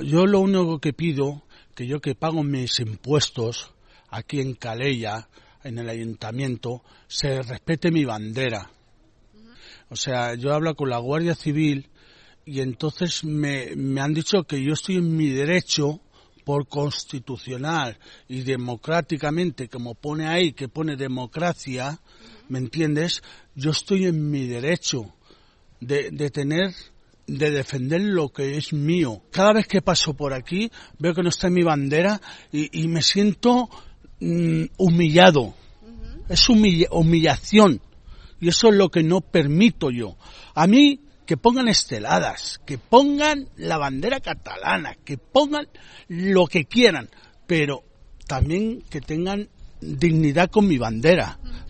yo lo único que pido, que yo que pago mis impuestos aquí en Calella, en el ayuntamiento, se respete mi bandera. O sea, yo hablo con la Guardia Civil y entonces me han dicho que yo estoy en mi derecho por constitucional y democráticamente, como pone ahí, que pone democracia, ¿me entiendes? Yo estoy en mi derecho de defender lo que es mío. Cada vez que paso por aquí, veo que no está en mi bandera y me siento humillado. Es humillación. Y eso es lo que no permito yo. A mí, que pongan esteladas, que pongan la bandera catalana, que pongan lo que quieran, pero también que tengan dignidad con mi bandera.